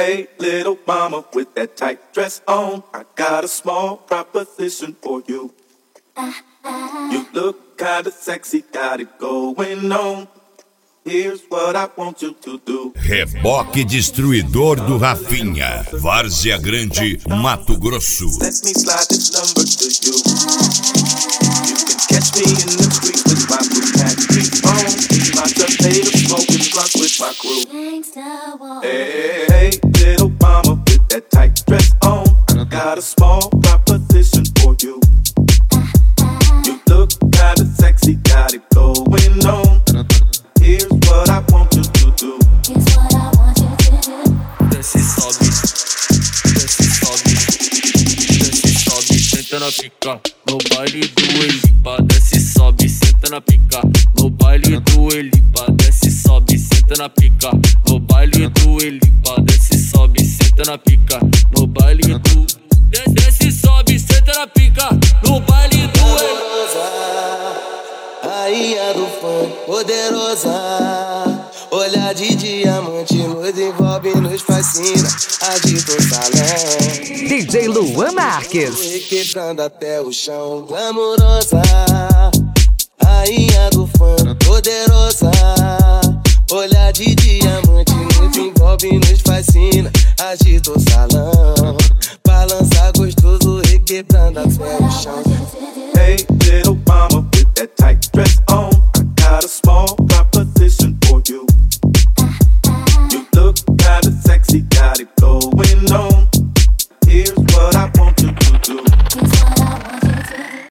Hey, little mama with that tight dress on, I got a small proposition for you. You look kinda sexy, got it going on. Here's what I want you to do. Reboque destruidor do Rafinha, Várzea Grande, Mato Grosso. Let me slide this number to you. You can catch me in the street with my blue hat on. My potato smoking blunt with my crew. Hey, little mama with that tight dress on, I got a small proposition for you. You look kinda sexy, got it going on. Here's what I want you to do. Here's what I want you to do. Desce, sobe, desce, sobe, desce, sobe, senta na pica. No baile do Elipa, desce, sobe, senta na pica. No baile do Elipa, desce, sobe, senta na pica. No baile do Elipa, desce, sobe, senta na pica. No baile do desce, sobe, senta na pica. No baile do Elipa. Rainha do funk, poderosa. Olhar de diamante nos envolve, nos fascina. Agita o salão. DJ Luan Marques. Requebrando até o chão, glamourosa. Rainha do funk, poderosa.